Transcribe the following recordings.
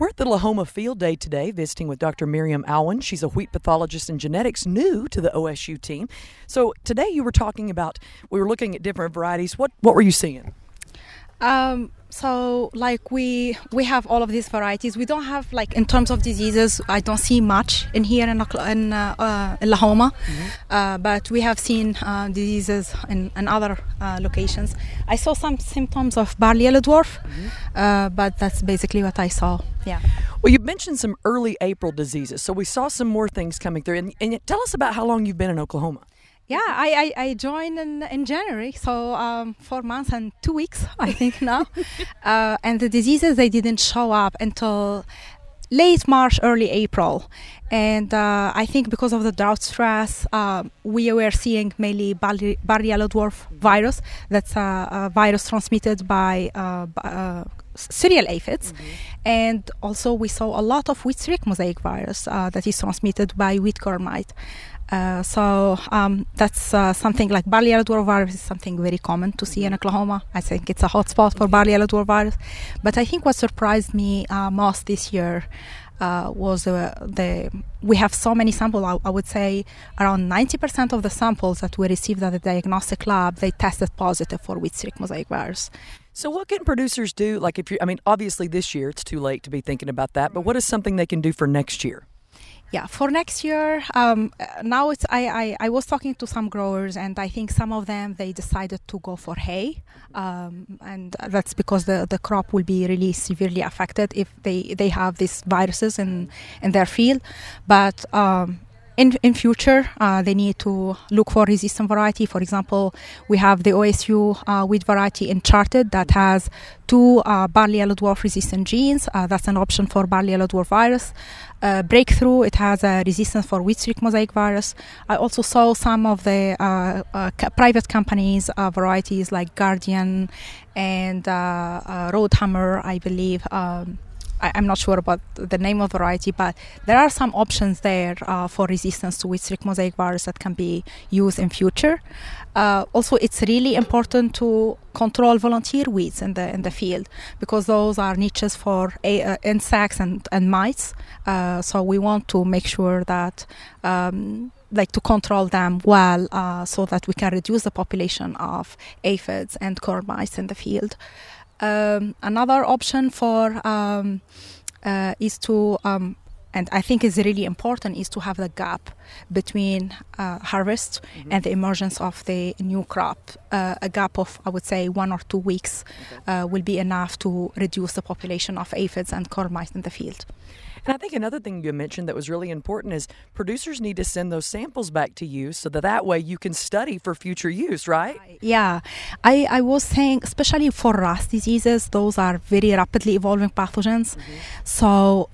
We're at the Lahoma Field Day today, visiting with Dr. Miriam Alwyn. She's a wheat pathologist and genetics new to the OSU team. So today you were talking about, we were looking at different varieties. What were you seeing? So we have all of these varieties. We don't have, in terms of diseases, I don't see much in here in Lahoma, but we have seen diseases in other locations. I saw some symptoms of barley yellow dwarf, but that's basically what I saw. Yeah. Well, you mentioned some early April diseases, so we saw some more things coming through. And tell us about how long you've been in Oklahoma. Yeah, I joined in January, so 4 months and 2 weeks, I think now. And the diseases, they didn't show up until late March, early April. And I think because of the drought stress, we were seeing mainly barley yellow dwarf virus. That's a virus transmitted by cereal aphids. And also we saw a lot of wheat streak mosaic virus that is transmitted by wheat corn mite. So that's something like barley yellow dwarf virus is something very common to see in Oklahoma. I think it's a hotspot for barley yellow dwarf virus. But I think what surprised me most this year was we have so many samples. I would say around 90% of the samples that we received at the diagnostic lab, they tested positive for wheat streak mosaic virus. So what can producers do? Obviously this year it's too late to be thinking about that, but what is something they can do for next year? Yeah, for next year, now I was talking to some growers, and I think some of them, they decided to go for hay, and that's because the crop will be really severely affected if they have these viruses in their field. But in future, they need to look for resistant variety. For example, we have the OSU wheat variety Encharted that has 2 barley yellow dwarf resistant genes. That's an option for barley yellow dwarf virus. Breakthrough, it has a resistance for wheat streak mosaic virus. I also saw some of the private companies varieties like Guardian and Roadhammer, I believe. I'm not sure about the name of the variety, but there are some options there for resistance to wheat streak mosaic virus that can be used in future. Also, it's really important to control volunteer weeds in the field, because those are niches for insects and mites. So we want to make sure that to control them well, so that we can reduce the population of aphids and corn mice in the field. Another option for is to, and I think is really important, is to have the gap between harvest and the emergence of the new crop. A gap of, I would say, 1 or 2 weeks will be enough to reduce the population of aphids and corn mice in the field. And I think another thing you mentioned that was really important is producers need to send those samples back to you so that way you can study for future use, right? Yeah. I was saying, especially for rust diseases, those are very rapidly evolving pathogens. So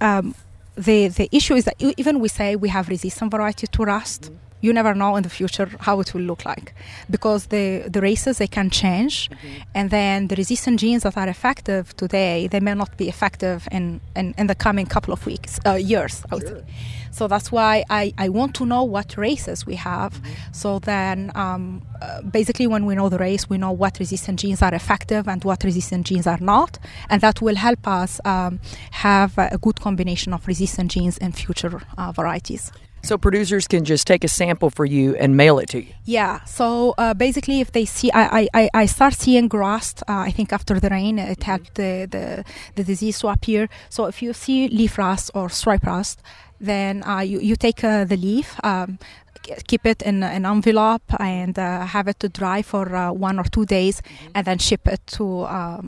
the issue is that even we say we have resistant variety to rust, you never know in the future how it will look like, because the races, they can change, and then the resistant genes that are effective today, they may not be effective in the coming couple of years, I would say. So that's why I want to know what races we have. So then basically when we know the race, we know what resistant genes are effective and what resistant genes are not, and that will help us have a good combination of resistant genes in future varieties. So producers can just take a sample for you and mail it to you? Yeah. So basically, if they see, I start seeing rust, I think after the rain, it helped the disease to appear. So if you see leaf rust or stripe rust, then you take the leaf, keep it in an envelope, and have it to dry for 1 or 2 days, and then ship it to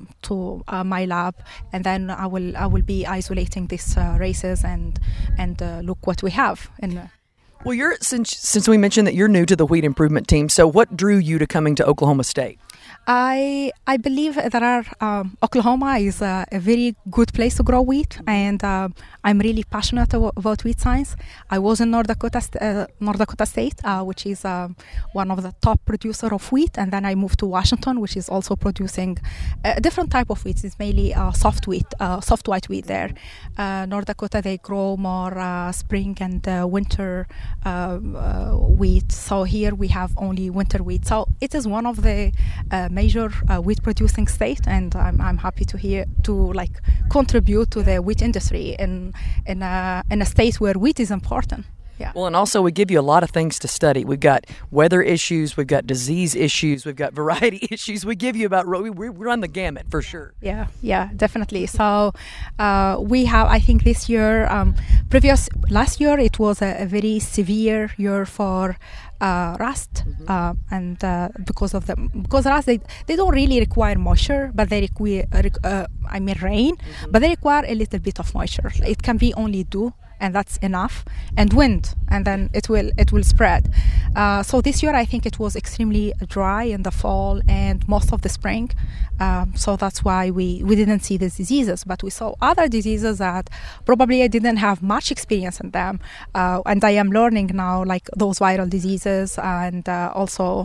my lab, and then I will be isolating these races and look what we have. Well, since we mentioned that you're new to the wheat improvement team, so what drew you to coming to Oklahoma State? I believe Oklahoma is a very good place to grow wheat, and I'm really passionate about wheat science. I was in North Dakota State, which is one of the top producer of wheat, and then I moved to Washington, which is also producing a different type of wheat. It's mainly soft white wheat there. North Dakota, they grow more spring and winter wheat. So here we have only winter wheat. So it is one of the major wheat producing state, and I'm happy to contribute to the wheat industry in a state where wheat is important. Yeah. Well, and also we give you a lot of things to study. We've got weather issues, we've got disease issues, we've got variety issues. We give you we run the gamut for sure. Yeah, definitely. So we have, I think this year, last year it was a very severe year for rust, and because rust they don't really require moisture, but they require rain, but they require a little bit of moisture. It can be only dew, and that's enough, and wind, and then it will spread. So this year I think it was extremely dry in the fall and most of the spring, so that's why we didn't see these diseases, but we saw other diseases that probably I didn't have much experience in them, and I am learning now, like those viral diseases and also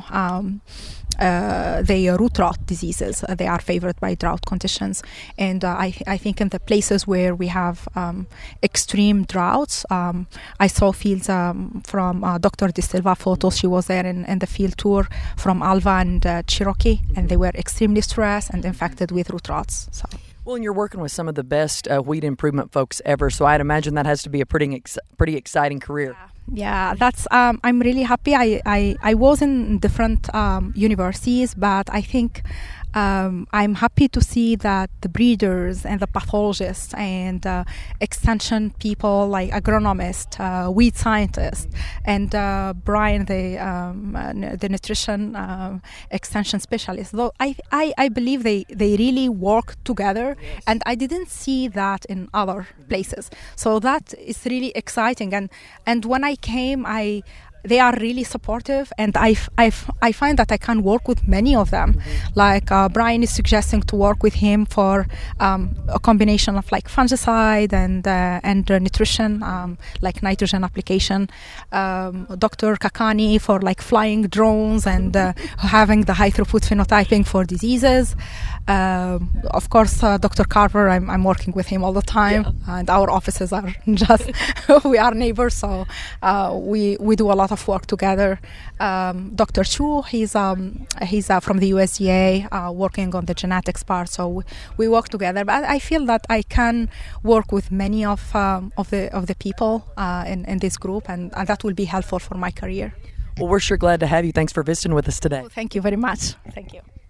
the root rot diseases. They are favored by drought conditions, and I think in the places where we have extreme droughts, I saw fields from Dr. De Silva photos. She was there in the field tour from Alva and Cherokee, and they were extremely stressed and infected with root rots. So. Well, and you're working with some of the best wheat improvement folks ever, so I'd imagine that has to be a pretty exciting career. Yeah, that's. I'm really happy. I was in different universities, but I think I'm happy to see that the breeders and the pathologists and extension people like agronomists, wheat scientists, and Brian, the nutrition extension specialist. Though I believe they really work together, and I didn't see that in other places. So that is really exciting. And when I came, they are really supportive, and I find that I can work with many of them. Like Brian is suggesting to work with him for a combination of like fungicide and nutrition, like nitrogen application. Dr. Kakani for like flying drones and having the high throughput phenotyping for diseases. Of course, Dr. Carver, I'm working with him all the time, and our offices are just we are neighbors, so we do a lot of work together. Dr. Chu, he's from the USDA, working on the genetics part, so we work together. But I feel that I can work with many of the people in this group, and that will be helpful for my career. Well, we're sure glad to have you. Thanks for visiting with us today. Thank you very much. Thank you.